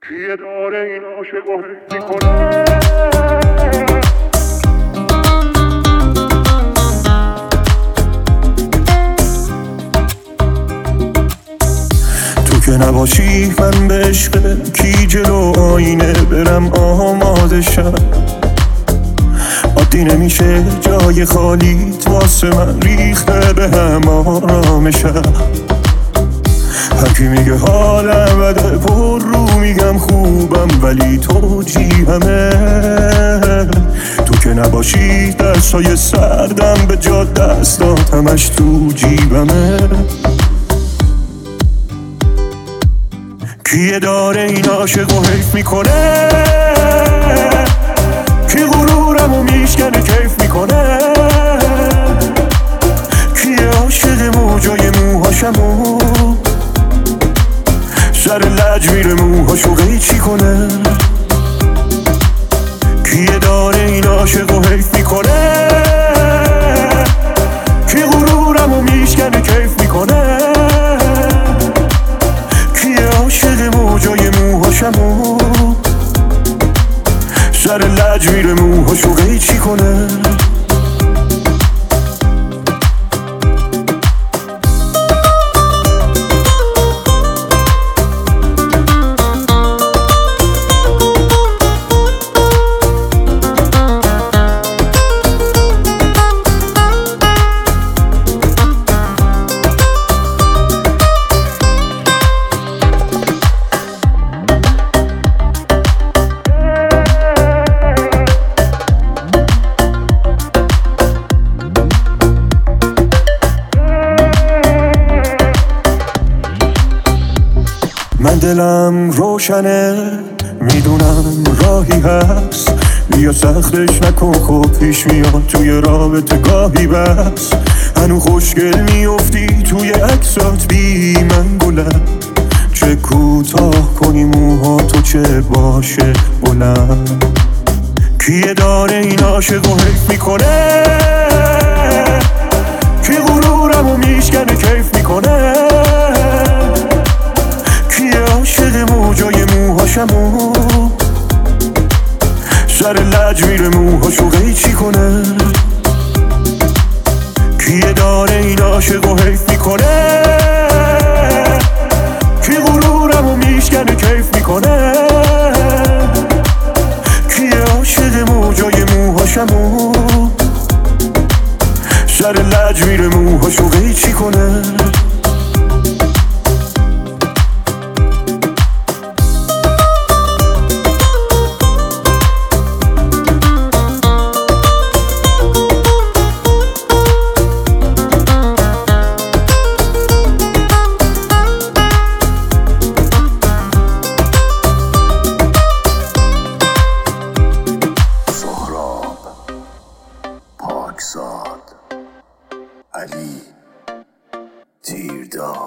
کیه داره این عاشقو حیف میکنه. تو که نباشی من به عشق کی جلو آینه برم آماده شم. عادی نمیشه جای خالیت واسه من ریخته به هم آرامشم. هرکی میگه حالم بده پر رو میگم خوبم ولی تو جیبمه. تو که نباشی دستای سردم به جا دستاتمش تو جیبمه. کیه داره این عاشقو حیف میکنه، کی غرورمو میشکنه کیف میکنه، کیه عاشق موجای موهاشمو سر لج میره موهاشو قیچی کنه. کیه داره این عاشقو حیف میکنه، کی غرورمو میشکنه کیف میکنه، کیه عاشق موجای موهاشمو سر لج میره موهاشو قیچی کنه. من دلم روشنه میدونم راهی هست، بیا سختش نکن خب پیش میاد توی رابطه گاهی بس. هنو خوشگل میافتی توی عکسات بی من گلم، چه کوتاه کنی موها تو چه باشه بلند. کیه داره این عاشقو حیف میکنه، کی غرورمو میشکنه کیف میکنه، کیه عاشق موجای موهاشمو سر لج میره موهاشو قیچی کنه. کیه داره این عاشقو حیف میکنه، کی غرورمو میشکنه کیف میکنه، کیه عاشق موجای موهاشمو سر لج میره موهاشو قیچی کنه. پاکزاد علی تیرداد